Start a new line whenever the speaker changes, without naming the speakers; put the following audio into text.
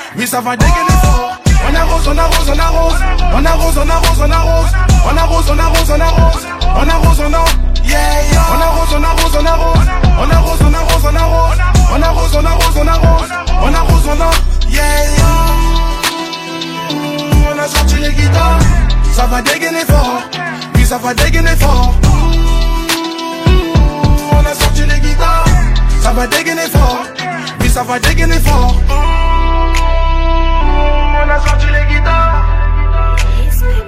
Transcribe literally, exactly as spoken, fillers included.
oui ça va dégainer fort. On arrose, on arrose, on arrose, on arrose, on arrose, on arrose, on arrose, on arrose, on arrose, on arrose, on arrose, yeah, yeah. On arrose, on arrose, on arrose, on arrose, on arrose, on arrose, on arrose, on arrose, on arrose, on arrose, on arrose, yeah, yeah. On a sorti les guitares, ça va dégainer fort, oui ça va dégainer fort. On a sorti les guitares, ça va dégainer fort, oui ça va dégainer fort. On a sorti les guitares.